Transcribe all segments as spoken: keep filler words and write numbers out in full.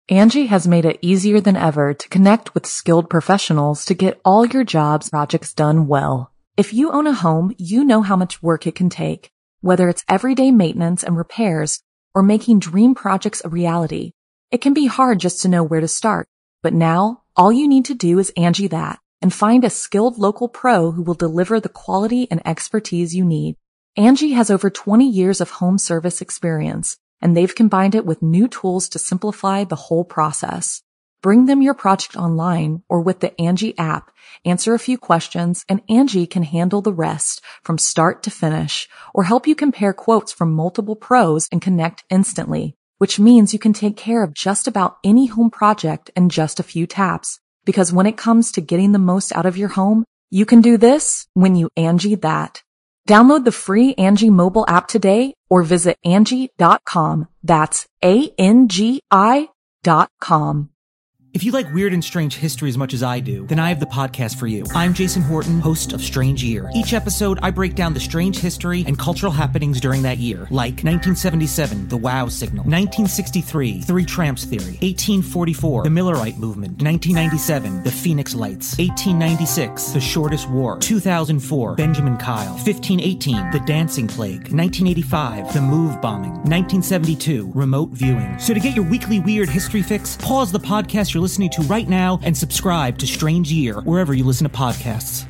Angie has made it easier than ever to connect with skilled professionals to get all your jobs projects done well. If you own a home, you know how much work it can take, whether it's everyday maintenance and repairs or making dream projects a reality. It can be hard just to know where to start, but now all you need to do is Angie that and find a skilled local pro who will deliver the quality and expertise you need. Angie has over twenty years of home service experience, and they've combined it with new tools to simplify the whole process. Bring them your project online or with the Angie app, answer a few questions, and Angie can handle the rest from start to finish, or help you compare quotes from multiple pros and connect instantly, which means you can take care of just about any home project in just a few taps. Because when it comes to getting the most out of your home, you can do this when you Angie that. Download the free Angie mobile app today or visit Angie dot com. That's A N G I dot com. If you like weird and strange history as much as I do, then I have the podcast for you. I'm Jason Horton, host of Strange Year. Each episode, I break down the strange history and cultural happenings during that year, like nineteen seventy-seven, the Wow Signal, nineteen sixty-three, Three Tramps Theory, eighteen forty-four, the Millerite Movement, nineteen ninety-seven, the Phoenix Lights, eighteen ninety-six, the Shortest War, two thousand four, Benjamin Kyle, fifteen eighteen, the Dancing Plague, nineteen eighty-five, the Move Bombing, nineteen seventy-two, remote viewing. So to get your weekly weird history fix, pause the podcast you're listening to right now and subscribe to Strange Year wherever you listen to podcasts.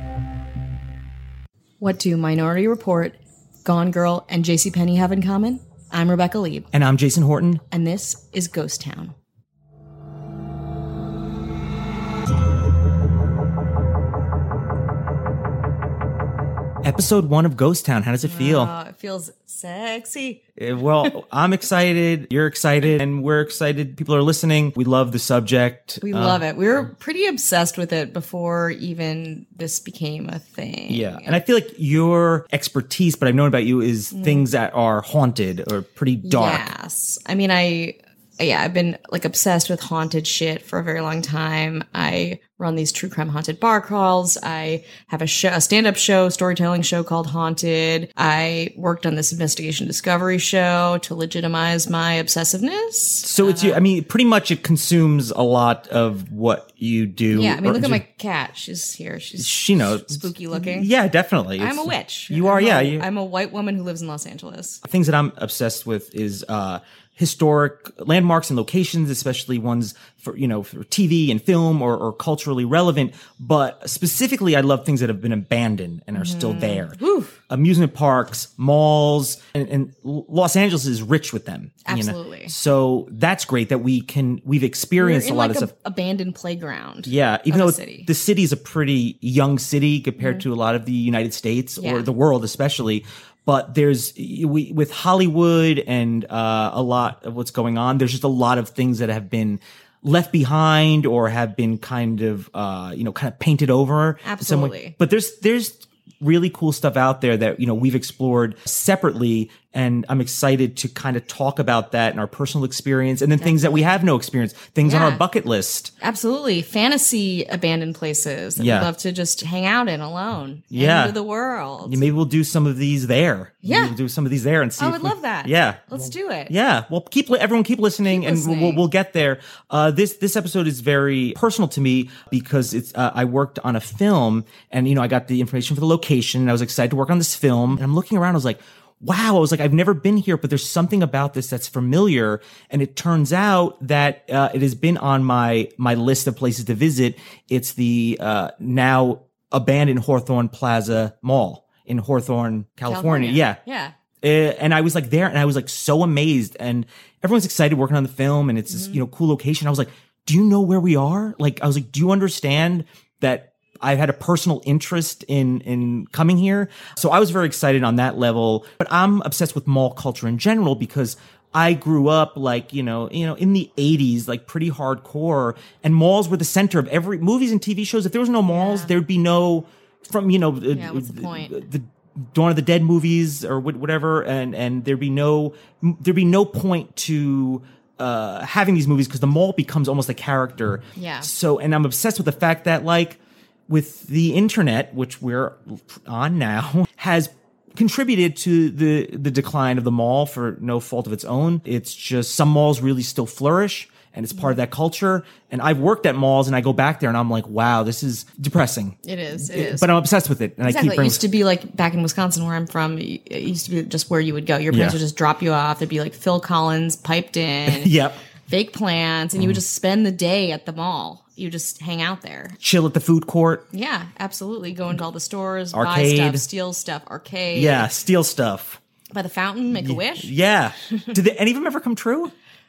What do Minority Report, Gone Girl, and JCPenney have in common? I'm Rebecca Lieb. And I'm Jason Horton. And this is Ghost Town. Episode one of Ghost Town. How does it feel? Uh, it feels sexy. Well, I'm excited. You're excited. And we're excited. People are listening. We love the subject. We uh, love it. We were pretty obsessed with it before even this became a thing. Yeah. And I feel like your expertise, but I've known about you, is mm. things that are haunted or pretty dark. Yes. I mean, I... Yeah, I've been like obsessed with haunted shit for a very long time. I run these true crime haunted bar crawls. I have a show, a stand-up show, storytelling show called Haunted. I worked on this investigation discovery show to legitimize my obsessiveness. So it's uh, you. I mean, pretty much it consumes a lot of what you do. Yeah, I mean, or, look at my cat. She's here. She's she knows spooky looking. Yeah, definitely. I'm it's, a witch. You are. I'm yeah, a, you, I'm a white woman who lives in Los Angeles. Things that I'm obsessed with is uh historic landmarks and locations, especially ones for, you know, for T V and film or, or culturally relevant. But specifically, I love things that have been abandoned and are mm. still there. Oof. Amusement parks, malls, and, and Los Angeles is rich with them. Absolutely. You know? So that's great that we can, we've experienced We're in a lot like of a stuff. Abandoned playground. Yeah. Even though city. the city is a pretty young city compared mm. to a lot of the United States yeah. or the world, especially. But there's, we, with Hollywood and uh, a lot of what's going on, there's just a lot of things that have been left behind or have been kind of, uh, you know, kind of painted over. Absolutely. But there's, there's really cool stuff out there that, you know, we've explored separately. And I'm excited to kind of talk about that and our personal experience and then Definitely. Things that we have no experience, things yeah. on our bucket list. Absolutely. Fantasy abandoned places that yeah. we'd love to just hang out in alone. Yeah. Into the world. Yeah, maybe we'll do some of these there. Yeah. Maybe we'll do some of these there and see. I if would we, love that. Yeah. Let's do it. Yeah. Well, keep, everyone keep listening keep and listening. We'll, we'll get there. Uh, this, this episode is very personal to me because it's, uh, I worked on a film and, you know, I got the information for the location and I was excited to work on this film and I'm looking around. I was like, wow, I was like, I've never been here, but there's something about this that's familiar. And it turns out that uh, it has been on my my list of places to visit. It's the uh, now abandoned Hawthorne Plaza Mall in Hawthorne, California. California. Yeah. Yeah. Uh, and I was like there and I was like so amazed. And everyone's excited working on the film and it's this, mm-hmm. you know, cool location. I was like, do you know where we are? Like, I was like, do you understand that I've had a personal interest in, in coming here. So I was very excited on that level, but I'm obsessed with mall culture in general because I grew up like, you know, you know, in the eighties, like pretty hardcore, and malls were the center of every movies and T V shows. If there was no malls, yeah. there'd be no from, you know, yeah, what's the point? The, the Dawn of the Dead movies or whatever. And, and there'd be no, there'd be no point to, uh, having these movies because the mall becomes almost a character. Yeah. So, and I'm obsessed with the fact that like, with the internet, which we're on now, has contributed to the, the decline of the mall for no fault of its own. It's just some malls really still flourish and it's part of that culture. And I've worked at malls and I go back there and I'm like, wow, this is depressing. It is. It is. But I'm obsessed with it. And exactly. I keep bringing- It used to be like back in Wisconsin where I'm from, it used to be just where you would go. Your parents Yeah. would just drop you off. There'd be like Phil Collins piped in, Yep. fake plants, and you would just spend the day at the mall. You just hang out there. Chill at the food court. Yeah, absolutely. Go into all the stores, Arcade. buy stuff, steal stuff, arcade. Yeah. Steal stuff. By the fountain, make a wish. Yeah. Did they, any of them ever come true?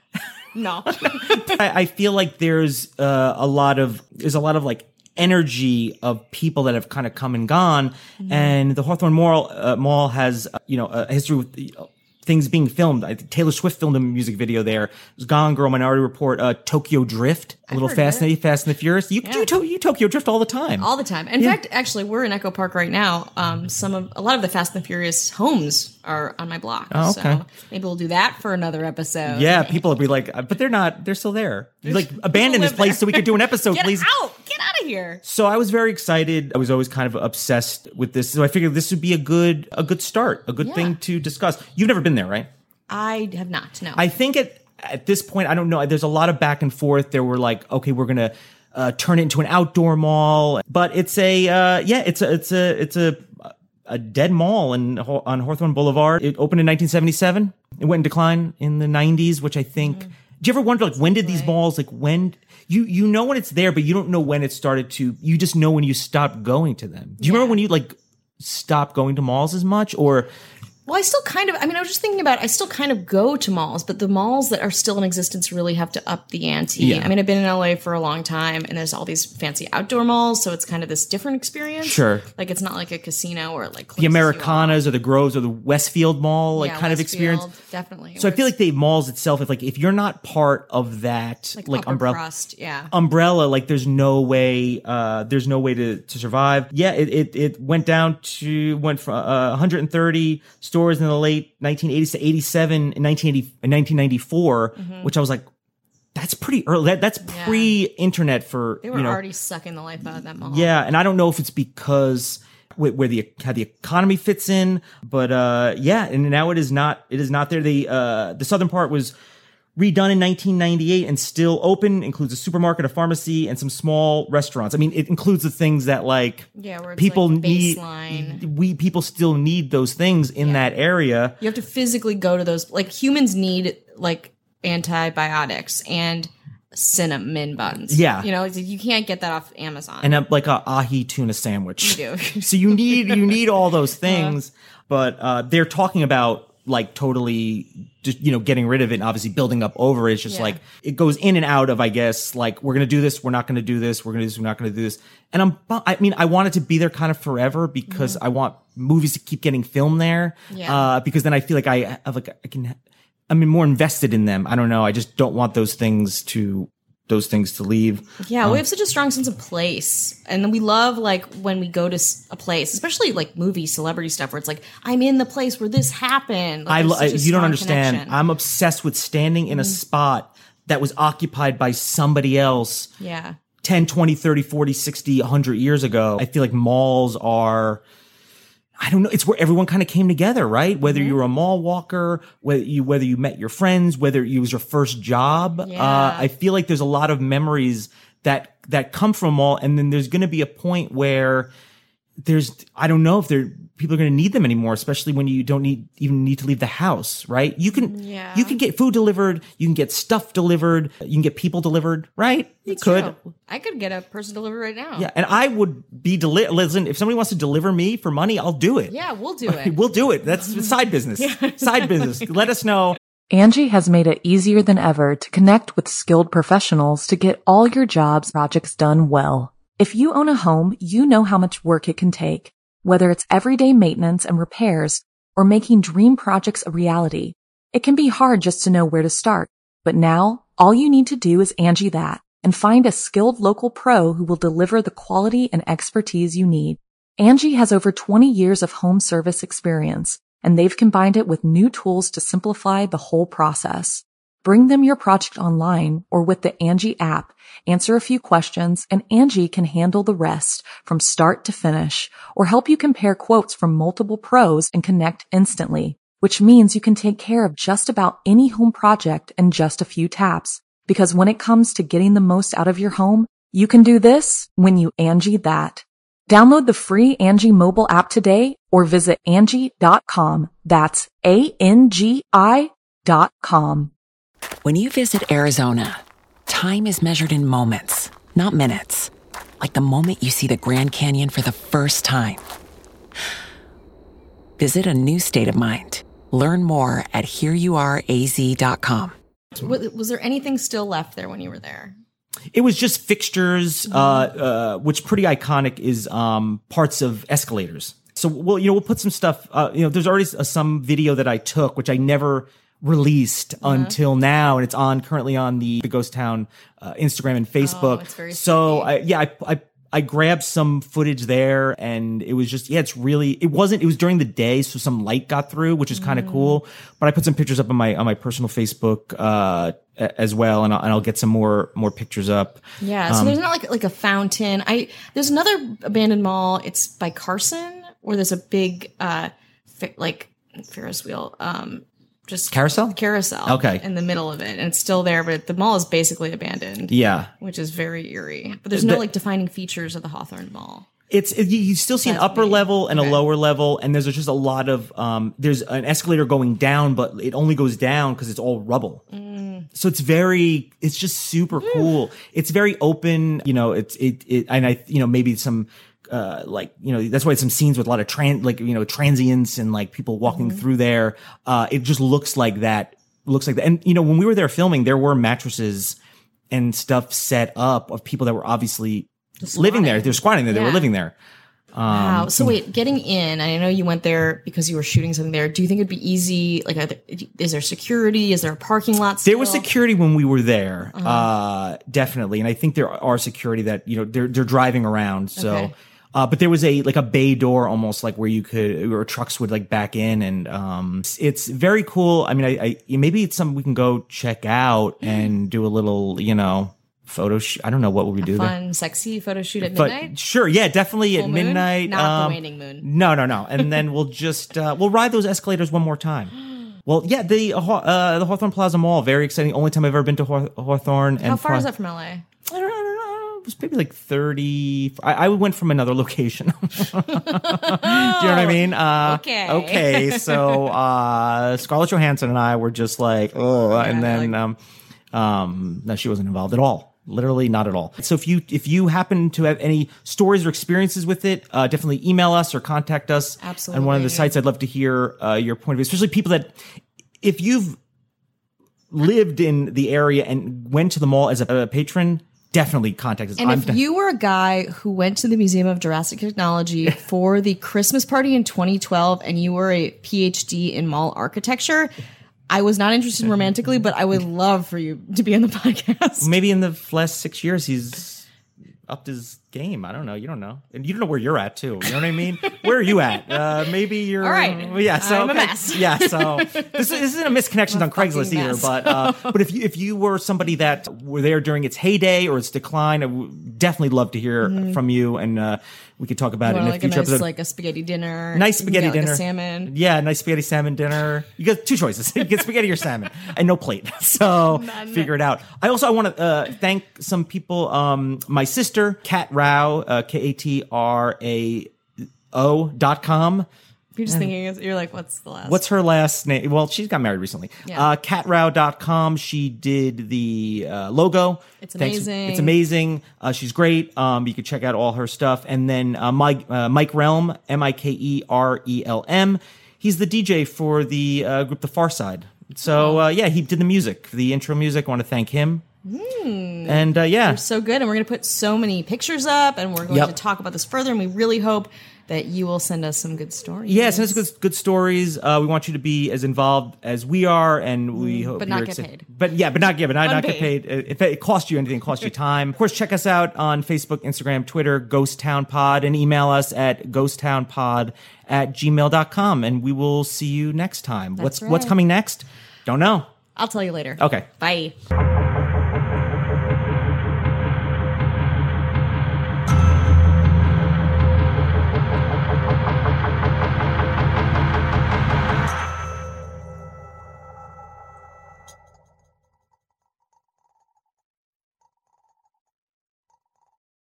No. I, I feel like there's uh, a lot of there's a lot of like energy of people that have kind of come and gone, mm-hmm. and the Hawthorne Mall uh, Mall has uh, you know a history with uh, things being filmed. I think Taylor Swift filmed a music video there. It was Gone Girl, Minority Report, uh, Tokyo Drift, a little Fast and Fast and the Furious. You, Yeah. you, to, you Tokyo Drift all the time. All the time. In Yeah. fact, actually, we're in Echo Park right now. Um, some of a lot of the Fast and the Furious homes are on my block. Oh, okay. So maybe we'll do that for another episode. Yeah, people will be like, uh, but they're not. They're still there. You like abandon this live place there. so we could do an episode, Get please. out! Get out of here! So I was very excited. I was always kind of obsessed with this. So I figured this would be a good a good start, a good Yeah. thing to discuss. You've never been there, right? I have not. No. I think at at this point, I don't know. There's a lot of back and forth. There were like, okay, we're gonna uh, turn it into an outdoor mall, but it's a uh, yeah, it's a it's a it's a a dead mall in on Hawthorne Boulevard. It opened in nineteen seventy-seven. It went in decline in the nineties, which I think. Mm. Do you ever wonder like when did these malls like when you you know when it's there, but you don't know when it started to. You just know when you stopped going to them. Do you Yeah. remember when you like stopped going to malls as much or? Well, I still kind of, I mean, I was just thinking about, I still kind of go to malls, but the malls that are still in existence really have to up the ante. Yeah. I mean, I've been in L A for a long time, and there's all these fancy outdoor malls, so it's kind of this different experience. Sure. Like, it's not like a casino or like The Americanas or the Groves or the Westfield Mall, like yeah, kind of Westfield, experience. Definitely. So I feel like the malls itself, if like if you're not part of that, like, like, upper umbrella, crust, yeah. umbrella, like there's no way, uh, there's no way to to survive. Yeah, it it, it went down to went from uh, one hundred thirty stores in the late nineteen eighties to eighty-seven in nineteen eighty in nineteen ninety-four, mm-hmm. which I was like, that's pretty early. That, that's Yeah. pre-internet for They were you know, already sucking the life out of that mall. yeah, and I don't know if it's because where, where the how the economy fits in, but uh, yeah, and now it is not. It is not there. The uh, the southern part was redone in nineteen ninety-eight and still open. Includes a supermarket, a pharmacy, and some small restaurants. I mean, it includes the things that like Yeah, where it's people like need. baseline. We people still need those things in Yeah. that area. You have to physically go to those. Like, humans need like antibiotics and cinnamon buns. Yeah. You know, you can't get that off Amazon. And a, like a ahi tuna sandwich. You do. So you need you need all those things, but uh, they're talking about like totally just you know getting rid of it and obviously building up over it. It's just Yeah. like it goes in and out of I guess like we're gonna do this, we're not gonna do this, we're gonna do this, we're not gonna do this. And I'm I mean I want it to be there kind of forever because I want movies to keep getting filmed there. Yeah. Uh, because then I feel like I have like I can I mean more invested in them. I don't know. I just don't want those things to. those things to leave. Yeah, Um, we have such a strong sense of place. And we love, like, when we go to s- a place, especially, like, movie, celebrity stuff, where it's like, I'm in the place where this happened. Like, I, there's lo- such a you don't strong understand. connection. I'm obsessed with standing in a spot that was occupied by somebody else Yeah. ten, twenty, thirty, forty, sixty, one hundred years ago. I feel like malls are, I don't know, it's where everyone kind of came together, right? Whether Mm-hmm. you're a mall walker, whether you, whether you met your friends, whether it was your first job. Yeah. Uh, I feel like there's a lot of memories that, that come from a mall. And then there's going to be a point where there's, I don't know if there, people are going to need them anymore, especially when you don't need, even need to leave the house, right? You can, Yeah. you can get food delivered. You can get stuff delivered. You can get people delivered, right? You It's could. true. I could get a person delivered right now. Yeah, and I would be deli- listen, if somebody wants to deliver me for money, I'll do it. Yeah, we'll do it. We'll do it. That's side business. Side business. Let us know. Angie has made it easier than ever to connect with skilled professionals to get all your jobs projects done well. If you own a home, you know how much work it can take, whether it's everyday maintenance and repairs or making dream projects a reality. It can be hard just to know where to start, but now all you need to do is Angie that and find a skilled local pro who will deliver the quality and expertise you need. Angie has over twenty years of home service experience, and they've combined it with new tools to simplify the whole process. Bring them your project online or with the Angie app, answer a few questions, and Angie can handle the rest from start to finish or help you compare quotes from multiple pros and connect instantly, which means you can take care of just about any home project in just a few taps. Because when it comes to getting the most out of your home, you can do this when you Angie that. Download the free Angie mobile app today or visit Angie dot com. That's A N G I dot com. When you visit Arizona, time is measured in moments, not minutes. Like the moment you see the Grand Canyon for the first time. Visit a new state of mind. Learn more at here you are A Z dot com. Was, was there anything still left there when you were there? It was just fixtures, uh, uh, which pretty iconic is um, parts of escalators. So we'll, you know, we'll put some stuff. Uh, you know, there's already uh, some video that I took, which I never released uh-huh. until now, and it's on currently on the, the Ghost Town uh, Instagram and Facebook. Oh, it's very so I, yeah, I, I I grabbed some footage there, and it was just yeah, it's really it wasn't it was during the day, so some light got through, which is kind of mm. cool. But I put some pictures up on my on my personal Facebook uh, as well, and I'll, and I'll get some more more pictures up. Yeah, so um, there's not like like a fountain. I there's another abandoned mall. It's by Carson, where there's a big uh fi- like Ferris wheel. Um, Just carousel, carousel. Okay, in the middle of it, and it's still there, but the mall is basically abandoned. Yeah, which is very eerie. But there's no the, like defining features of the Hawthorne Mall. It's it, you still see That's an upper me. level and okay. a lower level, and there's just a lot of um. There's an escalator going down, but it only goes down because it's all rubble. Mm. So it's very, it's just super mm. cool. It's very open. You know, it's it it, and I you know maybe some. Uh, like, you know, that's why it's some scenes with a lot of tran, like, you know, transients and like people walking mm-hmm. through there. Uh, it just looks like that, looks like that. And, you know, when we were there filming, there were mattresses and stuff set up of people that were obviously living there. They're squatting there. Yeah. They were living there. Um, wow. So wait, getting in, I know you went there because you were shooting something there. Do you think it'd be easy? Like, are there, is there security? Is there a parking lot still? There was security when we were there. Uh-huh. Uh, definitely. And I think there are security that, you know, they're, they're driving around. So, okay. Uh, but there was a, like a bay door almost like where you could, or trucks would like back in, and, um, it's, it's very cool. I mean, I, I, maybe it's something we can go check out and do a little, you know, photo shoot. I don't know what would we do fun, there. Sexy photo shoot at midnight? But, sure. Yeah, definitely Full at moon? midnight. Not um, the waning moon. No, no, no. And then we'll just, uh, we'll ride those escalators one more time. Well, yeah, the, uh, the Hawthorne Plaza Mall, very exciting. Only time I've ever been to Haw- Hawthorne. How and far fun. is that from L A? I don't know. It was maybe like thirty. I, I went from another location. Do you know what I mean? Uh, okay. Okay. So, uh, Scarlett Johansson and I were just like, oh, yeah, and then, like- um, um, no, she wasn't involved at all. Literally not at all. So if you, if you happen to have any stories or experiences with it, uh, definitely email us or contact us. Absolutely. On one of the sites. I'd love to hear, uh, your point of view, especially people that, if you've lived in the area and went to the mall as a, a patron, definitely contact us. And I'm if de- you were a guy who went to the Museum of Jurassic Technology for the Christmas party in twenty twelve and you were a P H D in mall architecture, I was not interested romantically, but I would love for you to be on the podcast. Maybe in the last six years, he's upped his game. I don't know. You don't know. And you don't know where you're at, too. You know what I mean? Where are you at? Uh, maybe you're... All right. Yeah, so, I'm okay. a mess. Yeah, so this, this isn't a misconnections on Craigslist either. But uh, but if you, if you were somebody that were there during its heyday or its decline, I would definitely love to hear mm-hmm. from you. And uh, we could talk about you it in a like future a nice, episode. Like a spaghetti dinner. Nice spaghetti dinner. Like a salmon. Yeah, nice spaghetti salmon dinner. You get two choices. You get spaghetti or salmon. And no plate. So None. Figure it out. I also I want to uh, thank some people. Um, my sister, Kat Rao, uh, K A T R A O dot com. You're just thinking, you're like, what's the last? What's her last name? Well, she's got married recently. Yeah. Uh, cat row dot com. She did the uh, logo. It's amazing. Thanks. It's amazing. Uh, she's great. Um, you can check out all her stuff. And then uh, Mike, uh, Mike Relm, M I K E R E L M. He's the D J for the uh, group The Far Side. So, uh, yeah, he did the music, the intro music. I want to thank him. Mm. And, uh, yeah. You're so good. And we're going to put so many pictures up, and we're going yep. to talk about this further. And we really hope that you will send us some good stories. Yeah, send us good, good stories. Uh, we want you to be as involved as we are, and we mm, hope but not you're get excited. paid. But yeah, but not yeah, but not, not get paid. If it costs you anything, it costs you time. Of course, check us out on Facebook, Instagram, Twitter, Ghost Town Pod, and email us at ghost town pod at gmail dot com, and we will see you next time. That's what's right. what's coming next? Don't know. I'll tell you later. Okay. Bye.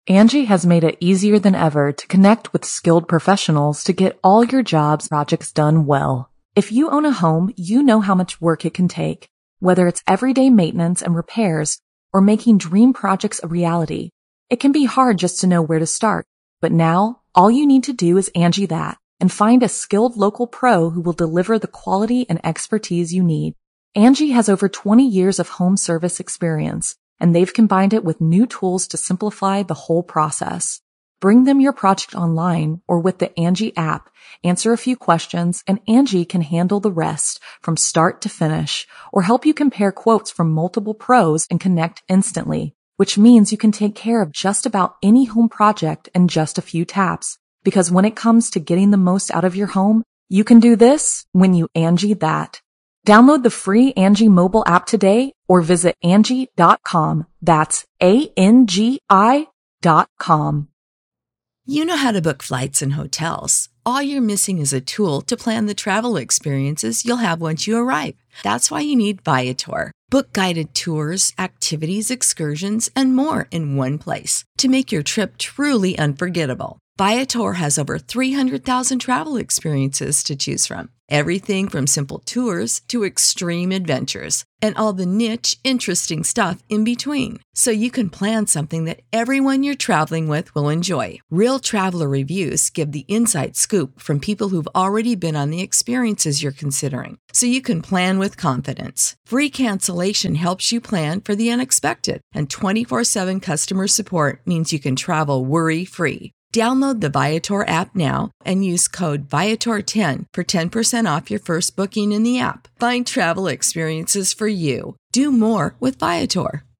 Angie has made it easier than ever to connect with skilled professionals to get all your jobs projects done well. If you own a home, you know how much work it can take, whether it's everyday maintenance and repairs or making dream projects a reality. It can be hard just to know where to start, but now all you need to do is Angie that and find a skilled local pro who will deliver the quality and expertise you need. Angie has over twenty years of home service experience, and they've combined it with new tools to simplify the whole process. Bring them your project online or with the Angie app, answer a few questions, and Angie can handle the rest from start to finish, or help you compare quotes from multiple pros and connect instantly, which means you can take care of just about any home project in just a few taps. Because when it comes to getting the most out of your home, you can do this when you Angie that. Download the free Angie mobile app today or visit Angie dot com. That's A N G I dot com. You know how to book flights and hotels. All you're missing is a tool to plan the travel experiences you'll have once you arrive. That's why you need Viator. Book guided tours, activities, excursions, and more in one place to make your trip truly unforgettable. Viator has over three hundred thousand travel experiences to choose from. Everything from simple tours to extreme adventures and all the niche, interesting stuff in between. So you can plan something that everyone you're traveling with will enjoy. Real traveler reviews give the inside scoop from people who've already been on the experiences you're considering. So you can plan with confidence. Free cancellation helps you plan for the unexpected. And twenty-four seven customer support means you can travel worry-free. Download the Viator app now and use code Viator ten for ten percent off your first booking in the app. Find travel experiences for you. Do more with Viator.